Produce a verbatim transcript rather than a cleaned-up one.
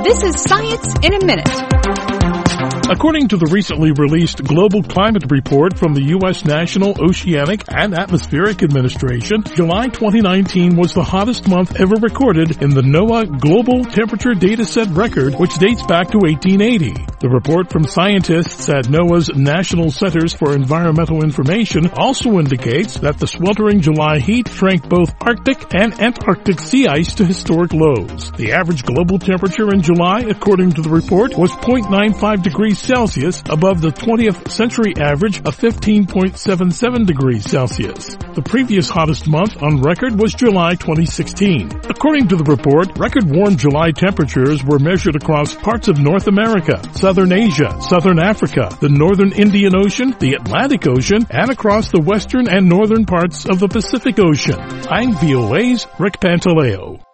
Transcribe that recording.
This is Science in a Minute. According to the recently released Global Climate Report from the U S National Oceanic and Atmospheric Administration, July twenty nineteen was the hottest month ever recorded in the NOAA Global Temperature Dataset record, which dates back to eighteen eighty. The report from scientists at NOAA's National Centers for Environmental Information also indicates that the sweltering July heat shrank both Arctic and Antarctic sea ice to historic lows. The average global temperature in July, according to the report, was zero point nine five degrees Celsius above the twentieth century average of fifteen point seven seven degrees Celsius. The previous hottest month on record was July twenty sixteen. According to the report, record warm July temperatures were measured across parts of North America, Southern Asia, Southern Africa, the Northern Indian Ocean, the Atlantic Ocean, and across the western and northern parts of the Pacific Ocean. I'm V O A's Rick Pantaleo.